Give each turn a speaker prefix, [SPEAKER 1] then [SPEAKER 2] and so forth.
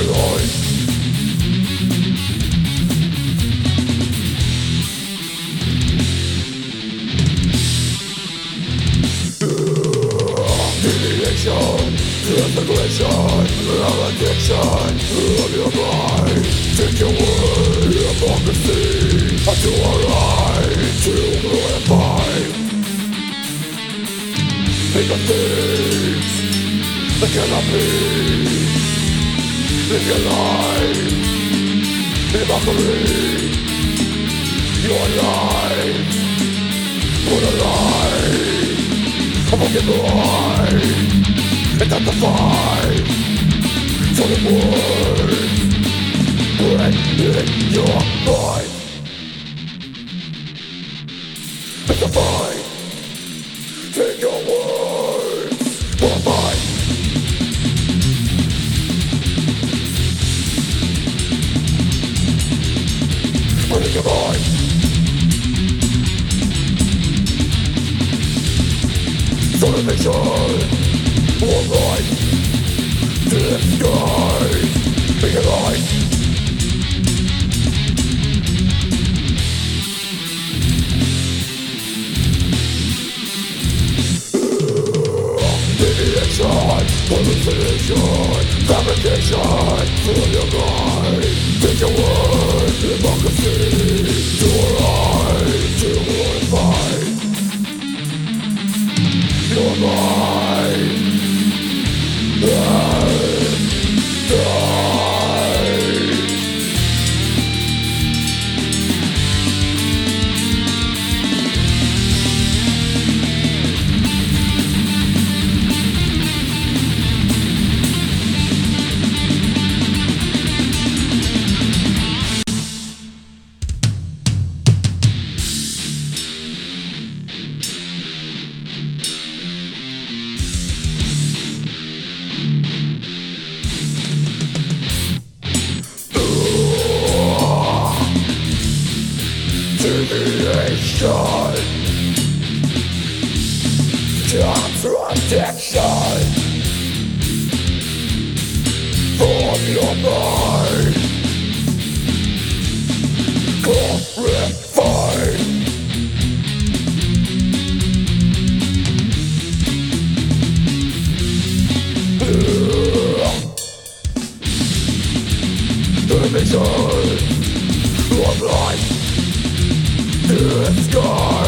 [SPEAKER 1] Disintegration of addiction of your mind. Take away hypocrisy until our right to glorify. Think of things that cannot be. Live your life in mockery. Your life for the life of a given life. And that's the fight. So the words break in your mind. It's a fight. Take your words for a fight. Break your mind. So the mission. Alright, to the sky, be alive. Deviation, hallucination, fabrication, fill your mind. Take your word, democracy, to arise, to glorify. Your mind. Die. Deviation, contradiction from your mind. Glorify. The vision of life. The sky.